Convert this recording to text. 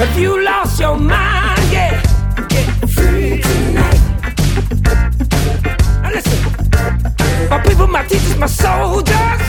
If you lost your mind, yeah, get free tonight. Now listen, my people, my teachers, my soldiers,